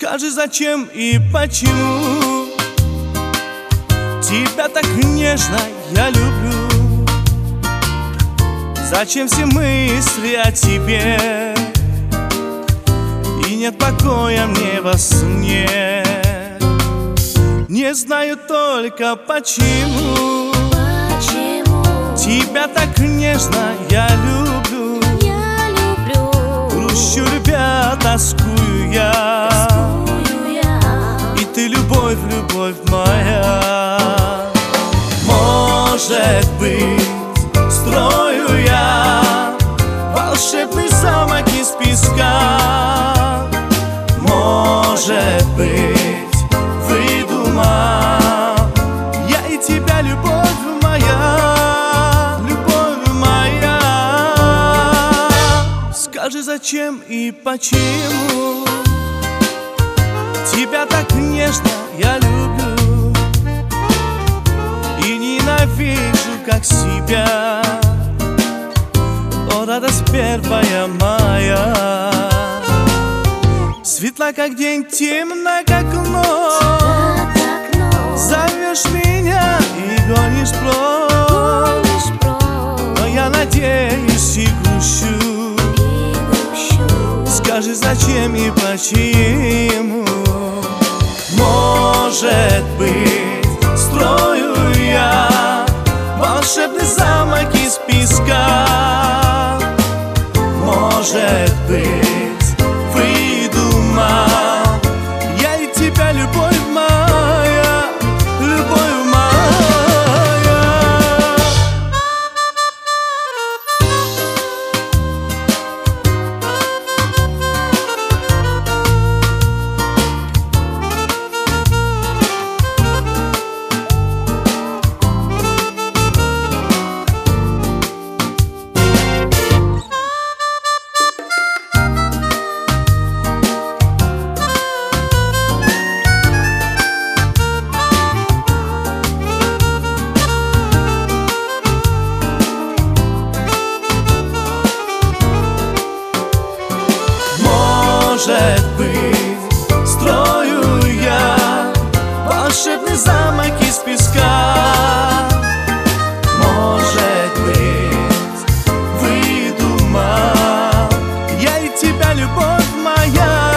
Скажи, зачем и почему тебя так нежно я люблю? Зачем все мысли о тебе? И нет покоя мне во сне. Не знаю только почему тебя так нежно я люблю. Грущу, любя, тоскую я. И ты любовь, любовь моя. Может быть, строю я волшебный замок из песка. Может быть, выдумал я и тебя, любовь моя, любовь моя. Скажи, зачем и почему тебя так нежно я люблю и ненавижу, как себя. О, радость первая моя, светла, как день, темна, как ночь. Зовешь меня и гонишь прочь, но я надеюсь и грущу. Скажи, зачем и почему? Может быть, строю я волшебный замок из песка. Может быть, выдумал я и тебя, любовь моя, любовь моя. Может быть, строю я волшебный замок из песка. Может быть, выдумал я и тебя, любовь моя.